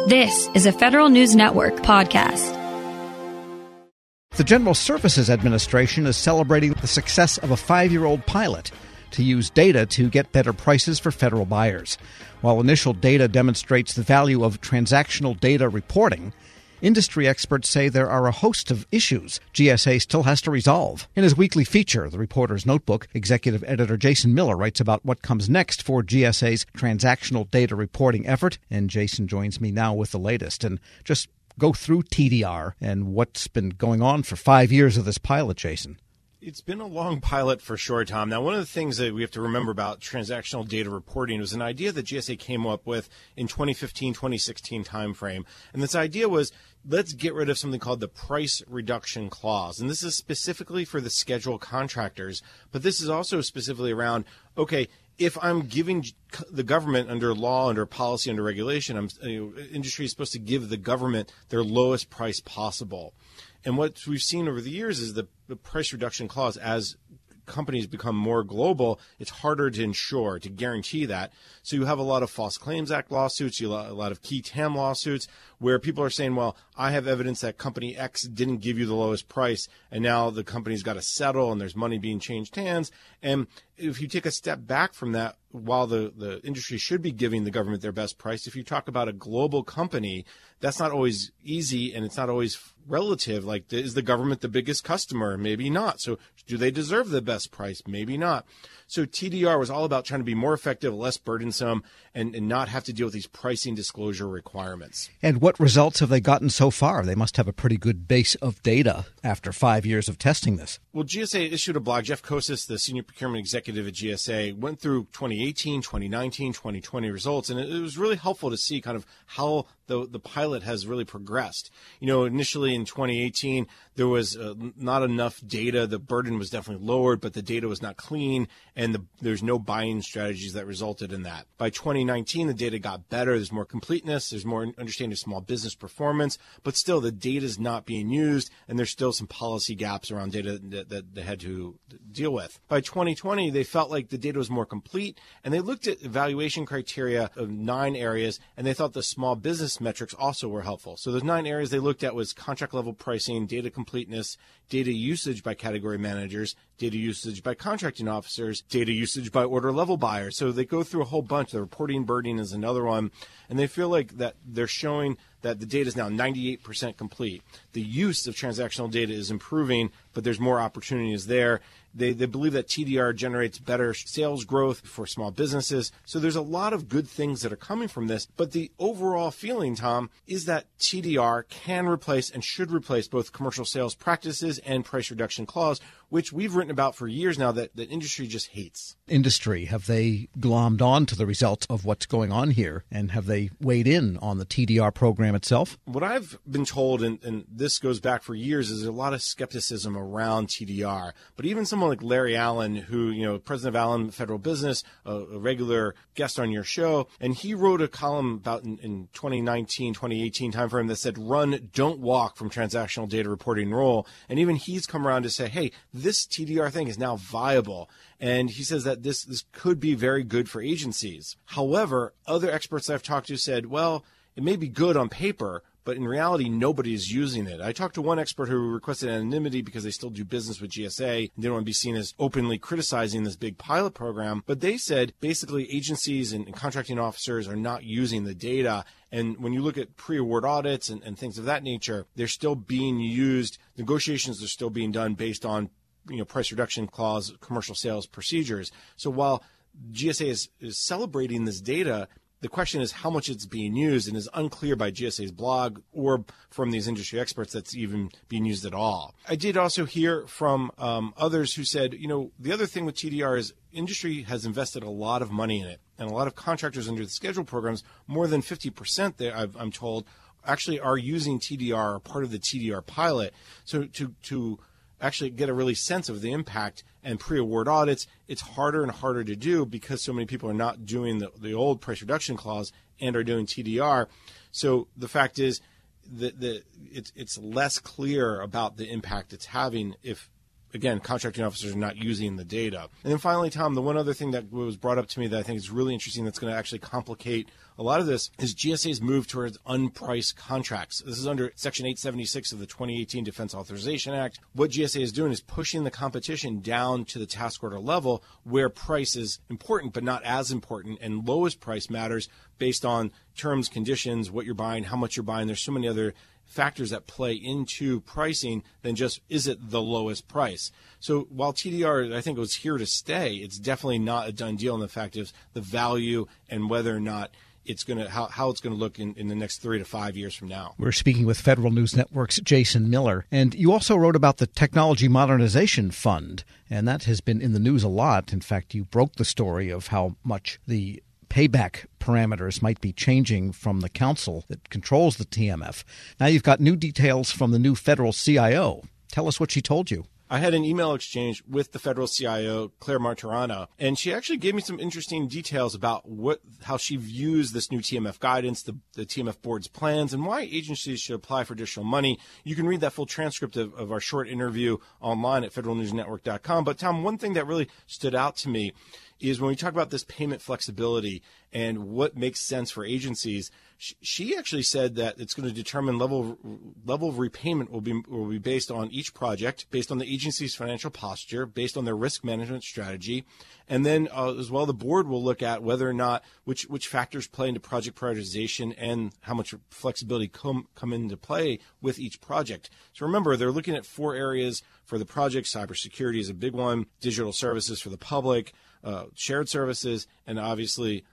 This is a Federal News Network podcast. The General Services Administration is celebrating the success of a 5-year-old pilot to use data to get better prices for federal buyers. While initial data demonstrates the value of transactional data reporting, industry experts say there are a host of issues GSA still has to resolve. In his weekly feature, The Reporter's Notebook, executive editor Jason Miller writes about what comes next for GSA's transactional data reporting effort. And Jason joins me now with the latest. And just go through TDR and what's been going on for 5 years of this pilot, Jason. It's been a long pilot for sure, Tom. Now, one of the things that we have to remember about transactional data reporting was an idea that GSA came up with in 2015, 2016 timeframe. And this idea was, let's get rid of something called the price reduction clause. And this is specifically for the scheduled contractors, but this is also specifically around, okay, if I'm giving the government under law, under policy, under regulation, industry is supposed to give the government their lowest price possible. And what we've seen over the years is the price reduction clause, as companies become more global, it's harder to ensure, to guarantee that. So you have a lot of False Claims Act lawsuits, a lot of key TAM lawsuits, where people are saying, well, I have evidence that company X didn't give you the lowest price, and now the company's got to settle, and there's money being changed hands. And if you take a step back from that, while the industry should be giving the government their best price, if you talk about a global company, that's not always easy, and it's not always relative. Like, is the government the biggest customer? Maybe not. So do they deserve the best price? Maybe not. So TDR was all about trying to be more effective, less burdensome, and not have to deal with these pricing disclosure requirements. And what results have they gotten so far? They must have a pretty good base of data after 5 years of testing this. Well, GSA issued a blog. Jeff Kosis, the senior procurement executive at GSA, went through 2018, 2019, 2020 results, and it was really helpful to see kind of how the pilot has really progressed. You know, initially in 2018, there was not enough data. The burden was definitely lowered, but the data was not clean, and there's no buying strategies that resulted in that. By 2019, the data got better. There's more completeness. There's more understanding of small business performance, but still the data is not being used, and there's still some policy gaps around data that they had to deal with. By 2020, they felt like the data was more complete, and they looked at evaluation criteria of 9 areas, and they thought the small business metrics also were helpful. So those 9 areas they looked at was contract level pricing, data completeness, data usage by category managers, data usage by contracting officers, data usage by order level buyers. So they go through a whole bunch. The reporting burden is another one. And they feel like that they're showing that the data is now 98% complete. The use of transactional data is improving, but there's more opportunities there. They believe that TDR generates better sales growth for small businesses. So there's a lot of good things that are coming from this. But the overall feeling, Tom, is that TDR can replace and should replace both commercial sales practices and price reduction clause, which we've written about for years now that the industry just hates. Industry, have they glommed on to the results of what's going on here, and have they weighed in on the TDR program itself? What I've been told, and this goes back for years, is there's a lot of skepticism around TDR. But even someone like Larry Allen, who, president of Allen Federal Business, a regular guest on your show, and he wrote a column about in 2019, 2018 timeframe that said, run, don't walk from transactional data reporting role. And even he's come around to say, hey, this TDR thing is now viable. And he says that this could be very good for agencies. However, other experts I've talked to said, well, it may be good on paper, but in reality, nobody is using it. I talked to one expert who requested anonymity because they still do business with GSA and didn't want to be seen as openly criticizing this big pilot program. But they said basically agencies and contracting officers are not using the data. And when you look at pre-award audits and things of that nature, they're still being used. Negotiations are still being done based on price reduction clause, commercial sales procedures. So while GSA is celebrating this data, the question is how much it's being used, and is unclear by GSA's blog or from these industry experts that's even being used at all. I did also hear from others who said, the other thing with TDR is industry has invested a lot of money in it, and a lot of contractors under the schedule programs, more than 50% there, I'm told, actually are using TDR or part of the TDR pilot. So to actually get a really sense of the impact and pre-award audits, it's harder and harder to do because so many people are not doing the old price reduction clause and are doing TDR. So the fact is that it's less clear about the impact it's having if, again, contracting officers are not using the data. And then finally, Tom, the one other thing that was brought up to me that I think is really interesting that's going to actually complicate a lot of this is GSA's move towards unpriced contracts. This is under Section 876 of the 2018 Defense Authorization Act. What GSA is doing is pushing the competition down to the task order level where price is important, but not as important, and lowest price matters based on terms, conditions, what you're buying, how much you're buying. There's so many other factors that play into pricing than just, is it the lowest price? So while TDR, I think, was here to stay, it's definitely not a done deal in the fact of the value and whether or not it's going to, how it's going to look in the next 3 to 5 years from now. We're speaking with Federal News Network's Jason Miller. And you also wrote about the Technology Modernization Fund, and that has been in the news a lot. In fact, you broke the story of how much the payback parameters might be changing from the council that controls the TMF. Now you've got new details from the new federal CIO. Tell us what she told you. I had an email exchange with the federal CIO, Claire Martirano, and she actually gave me some interesting details about how she views this new TMF guidance, the TMF board's plans, and why agencies should apply for additional money. You can read that full transcript of our short interview online at federalnewsnetwork.com. But Tom, one thing that really stood out to me is when we talk about this payment flexibility and what makes sense for agencies, she actually said that it's going to determine level of repayment will be based on each project, based on the agency's financial posture, based on their risk management strategy, and then as well the board will look at whether or not which factors play into project prioritization and how much flexibility come into play with each project. So remember, they're looking at 4 areas for the project. Cybersecurity is a big one, digital services for the public, shared services, and obviously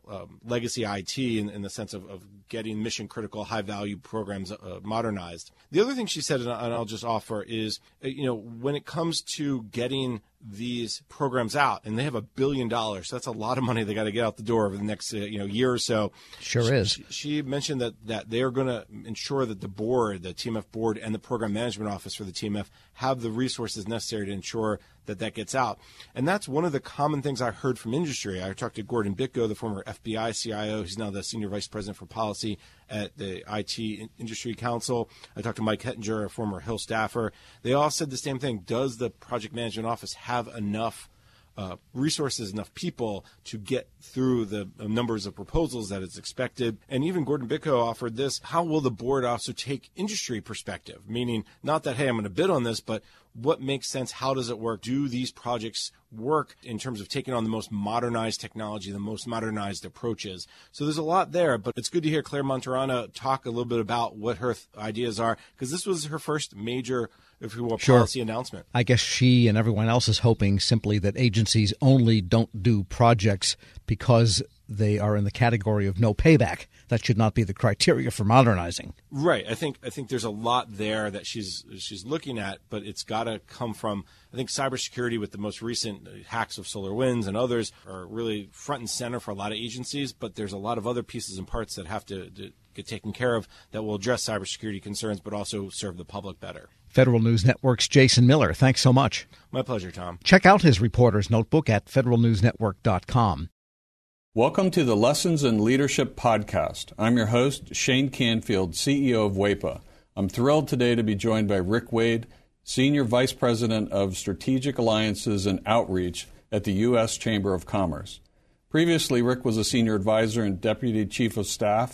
legacy IT in the sense of getting mission-critical, high-value programs modernized. The other thing she said, and I'll just offer, is when it comes to getting these programs out, and they have $1 billion, so that's a lot of money they got to get out the door over the next year or so. Sure is. She mentioned that they are going to ensure that the board, the TMF board, and the program management office for the TMF have the resources necessary to ensure that gets out. And that's one of the common things I heard from industry. I talked to Gordon Bitko, the former FBI CIO. He's now the Senior Vice President for Policy at the IT Industry Council. I talked to Mike Hettinger, a former Hill staffer. They all said the same thing. Does the project management office have enough resources, enough people to get through the numbers of proposals that is expected? And even Gordon Bitko offered this: how will the board also take industry perspective? Meaning not that, hey, I'm going to bid on this, but what makes sense? How does it work? Do these projects work in terms of taking on the most modernized technology, the most modernized approaches? So there's a lot there, but it's good to hear Claire Martirano talk a little bit about what her ideas are, because this was her first major, if you will, policy announcement. I guess she and everyone else is hoping simply that agencies only don't do projects because they are in the category of no payback. That should not be the criteria for modernizing. Right. I think there's a lot there that she's looking at, but it's got to come from, I think, cybersecurity with the most recent hacks of SolarWinds and others are really front and center for a lot of agencies, but there's a lot of other pieces and parts that have to get taken care of that will address cybersecurity concerns, but also serve the public better. Federal News Network's Jason Miller, thanks so much. My pleasure, Tom. Check out his reporter's notebook at federalnewsnetwork.com. Welcome to the Lessons in Leadership podcast. I'm your host, Shane Canfield, CEO of WEPA. I'm thrilled today to be joined by Rick Wade, Senior Vice President of Strategic Alliances and Outreach at the U.S. Chamber of Commerce. Previously, Rick was a Senior Advisor and Deputy Chief of Staff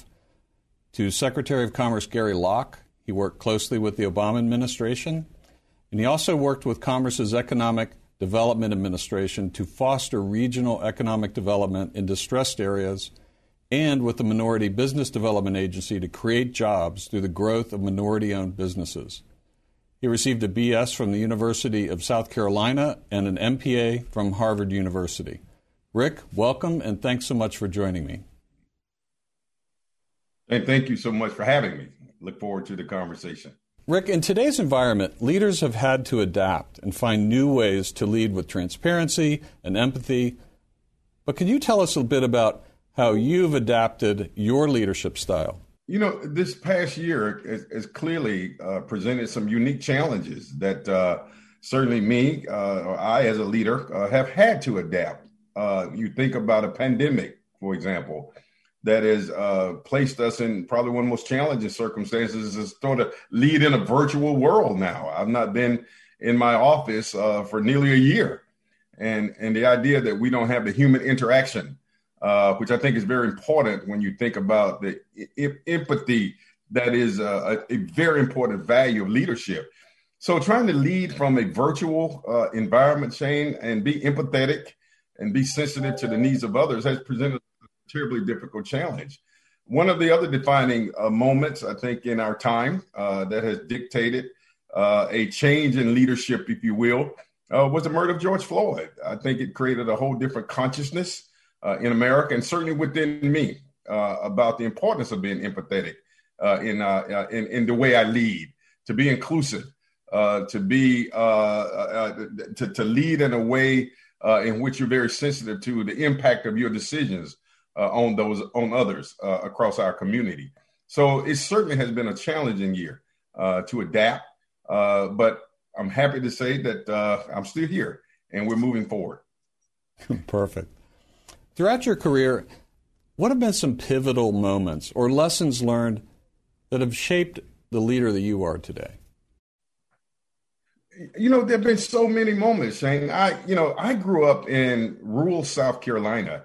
to Secretary of Commerce Gary Locke. He worked closely with the Obama administration, and he also worked with Commerce's Economic Development Administration to foster regional economic development in distressed areas, and with the Minority Business Development Agency to create jobs through the growth of minority-owned businesses. He received a BS from the University of South Carolina and an MPA from Harvard University. Rick, welcome, and thanks so much for joining me. And thank you so much for having me. Look forward to the conversation. Rick, in today's environment, leaders have had to adapt and find new ways to lead with transparency and empathy. But can you tell us a bit about how you've adapted your leadership style? You know, this past year has clearly presented some unique challenges that certainly me, or I as a leader, have had to adapt. You think about a pandemic, for example, that has placed us in probably one of the most challenging circumstances, is sort of lead in a virtual world now. I've not been in my office for nearly a year. And the idea that we don't have the human interaction which I think is very important when you think about the empathy that is a very important value of leadership. So trying to lead from a virtual environment, Shane, and be empathetic and be sensitive to the needs of others has presented a terribly difficult challenge. One of the other defining moments, I think, in our time that has dictated a change in leadership, if you will, was the murder of George Floyd. I think it created a whole different consciousness in America and certainly within me about the importance of being empathetic in the way I lead, to be inclusive, to be to lead in a way in which you're very sensitive to the impact of your decisions on others across our community. So it certainly has been a challenging year to adapt, but I'm happy to say that I'm still here and we're moving forward. Perfect. Throughout your career, what have been some pivotal moments or lessons learned that have shaped the leader that you are today? You know, there have been so many moments, Shane. I grew up in rural South Carolina.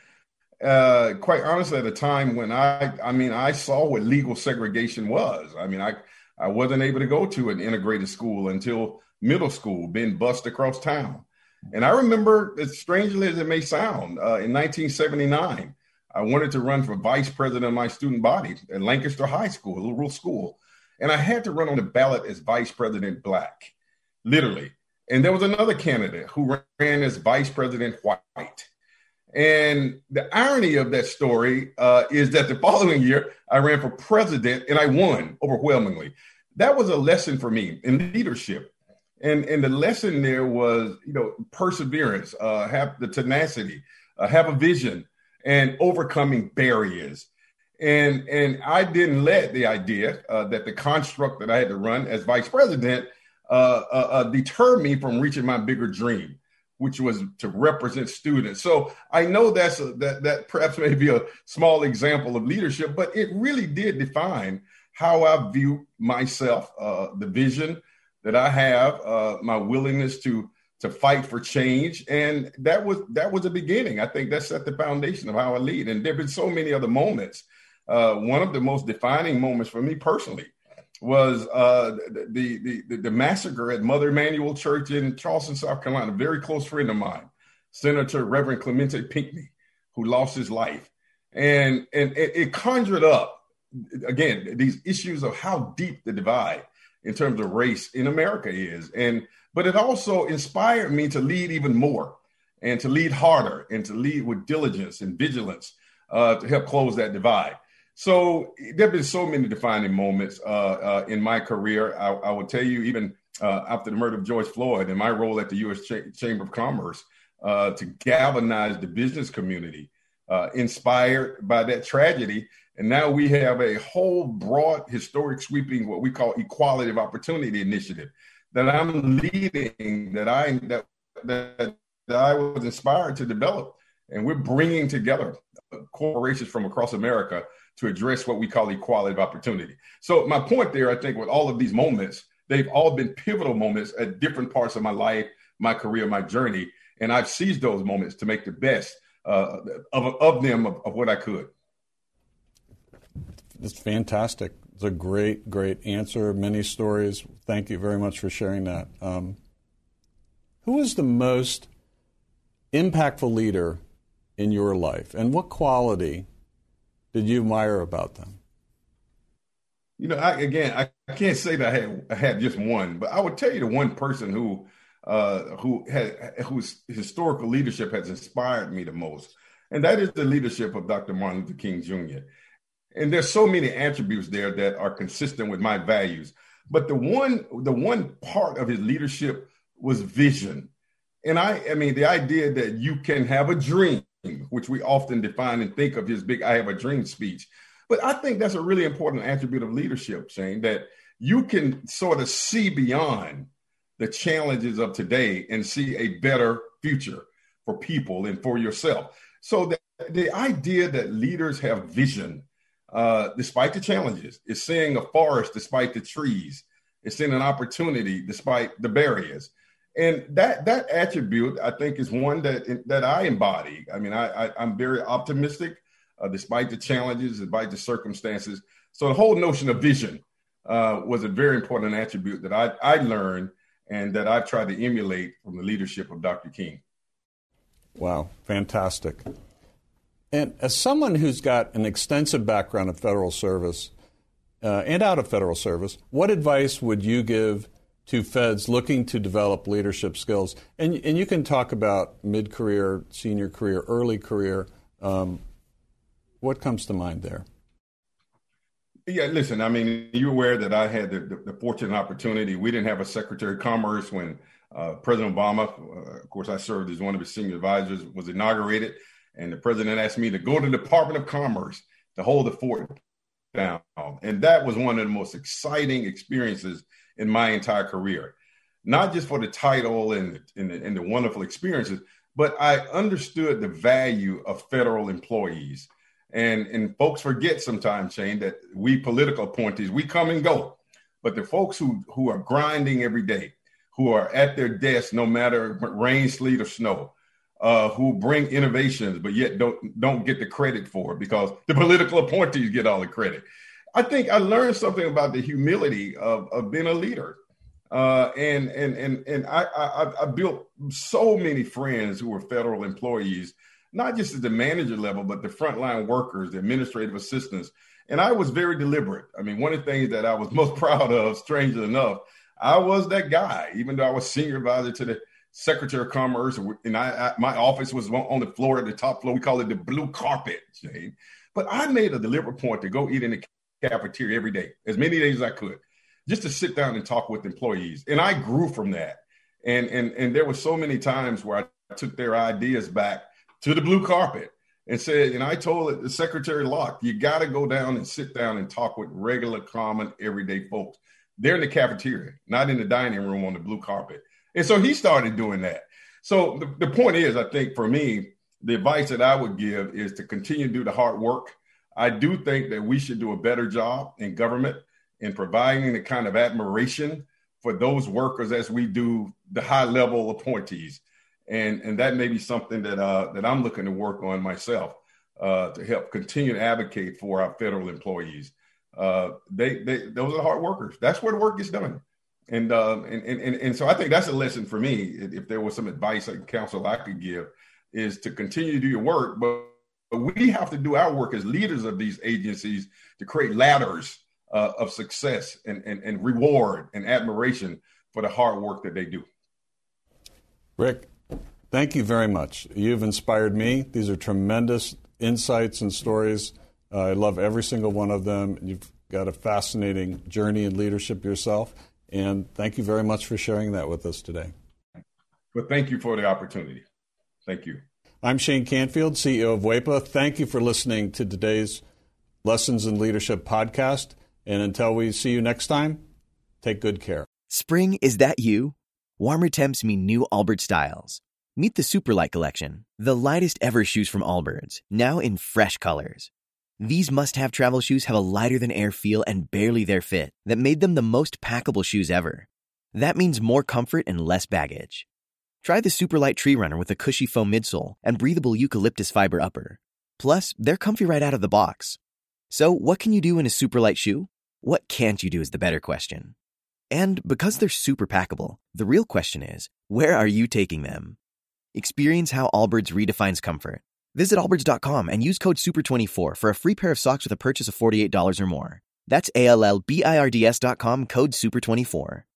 Quite honestly, at a time when I saw what legal segregation was. I wasn't able to go to an integrated school until middle school, being bused across town. And I remember, as strangely as it may sound, in 1979, I wanted to run for vice president of my student body at Lancaster High School, a little rural school. And I had to run on the ballot as vice president black, literally. And there was another candidate who ran as vice president white. And the irony of that story is that the following year, I ran for president and I won overwhelmingly. That was a lesson for me in leadership. And the lesson there was, perseverance, have the tenacity, have a vision, and overcoming barriers. And I didn't let the idea that the construct that I had to run as vice president deter me from reaching my bigger dream, which was to represent students. So I know that perhaps may be a small example of leadership, but it really did define how I view myself, the vision that I have, my willingness to fight for change. And that was the beginning. I think that set the foundation of how I lead. And there have been so many other moments. One of the most defining moments for me personally was the massacre at Mother Emanuel Church in Charleston, South Carolina. A very close friend of mine, Senator Reverend Clemente Pinckney, who lost his life. And it conjured up, again, these issues of how deep the divide in terms of race in America is. But it also inspired me to lead even more and to lead harder and to lead with diligence and vigilance to help close that divide. So there have been so many defining moments in my career. I will tell you, even after the murder of George Floyd and my role at the U.S. Chamber of Commerce to galvanize the business community, inspired by that tragedy. And now we have a whole broad, historic, sweeping, what we call equality of opportunity initiative that I'm leading, that I was inspired to develop. And we're bringing together corporations from across America to address what we call equality of opportunity. So my point there, I think, with all of these moments, they've all been pivotal moments at different parts of my life, my career, my journey. And I've seized those moments to make the best of what I could. It's fantastic. It's a great, great answer. Many stories. Thank you very much for sharing that. Who is the most impactful leader in your life, and what quality did you admire about them? I can't say that I had just one, but I would tell you the one person whose historical leadership has inspired me the most, and that is the leadership of Dr. Martin Luther King Jr. And there's so many attributes there that are consistent with my values. But the one part of his leadership was vision. And I mean, the idea that you can have a dream, which we often define and think of his big "I have a dream" speech. But I think that's a really important attribute of leadership, Shane, that you can sort of see beyond the challenges of today and see a better future for people and for yourself. So the idea that leaders have vision, despite the challenges, is seeing a forest despite the trees, is seeing an opportunity despite the barriers. And that attribute, I think, is one that I embody. I mean, I'm very optimistic, despite the challenges, despite the circumstances. So the whole notion of vision was a very important attribute that I learned and that I've tried to emulate from the leadership of Dr. King. Wow, fantastic. And as someone who's got an extensive background in federal service and out of federal service, what advice would you give to feds looking to develop leadership skills? And you can talk about mid-career, senior career, early career. What comes to mind there? Yeah, listen, I mean, you're aware that I had the fortunate opportunity. We didn't have a Secretary of Commerce when President Obama, of course, I served as one of his senior advisors, was inaugurated. And the president asked me to go to the Department of Commerce to hold the fort down. And that was one of the most exciting experiences in my entire career, not just for the title and the wonderful experiences, but I understood the value of federal employees. And folks forget sometimes, Shane, that we political appointees, we come and go. But the folks who are grinding every day, who are at their desk, no matter rain, sleet, or snow, who bring innovations, but yet don't get the credit for it because the political appointees get all the credit. I think I learned something about the humility of being a leader. And I built so many friends who were federal employees, not just at the manager level, but the frontline workers, the administrative assistants. And I was very deliberate. I mean, one of the things that I was most proud of, strangely enough, I was that guy, even though I was senior advisor to the Secretary of Commerce, and my office was on the floor, at the top floor. We call it the blue carpet, Shane. But I made a deliberate point to go eat in the cafeteria every day, as many days as I could, just to sit down and talk with employees. And I grew from that. And there were so many times where I took their ideas back to the blue carpet and said, and I told the Secretary Locke, you got to go down and sit down and talk with regular, common, everyday folks. They're in the cafeteria, not in the dining room on the blue carpet. And so he started doing that. So the point is, I think for me, the advice that I would give is to continue to do the hard work. I do think that we should do a better job in government in providing the kind of admiration for those workers as we do the high level appointees. And that may be something that I'm looking to work on myself to help continue to advocate for our federal employees. Those are hard workers. That's where the work gets done. And so I think that's a lesson for me. If there was some advice and counsel I could give, is to continue to do your work, but we have to do our work as leaders of these agencies to create ladders of success and reward and admiration for the hard work that they do. Rick, thank you very much. You've inspired me. These are tremendous insights and stories. I love every single one of them. You've got a fascinating journey in leadership yourself. And thank you very much for sharing that with us today. Well, thank you for the opportunity. Thank you. I'm Shane Canfield, CEO of WEPA. Thank you for listening to today's Lessons in Leadership podcast. And until we see you next time, take good care. Spring, is that you? Warmer temps mean new Allbirds styles. Meet the Superlight Collection, the lightest ever shoes from Allbirds, now in fresh colors. These must-have travel shoes have a lighter-than-air feel and barely their fit that made them the most packable shoes ever. That means more comfort and less baggage. Try the Superlight Tree Runner with a cushy foam midsole and breathable eucalyptus fiber upper. Plus, they're comfy right out of the box. So, what can you do in a Superlight shoe? What can't you do is the better question. And because they're super packable, the real question is, where are you taking them? Experience how Allbirds redefines comfort. Visit Allbirds.com and use code SUPER24 for a free pair of socks with a purchase of $48 or more. That's ALLBIRDS.com, code SUPER24.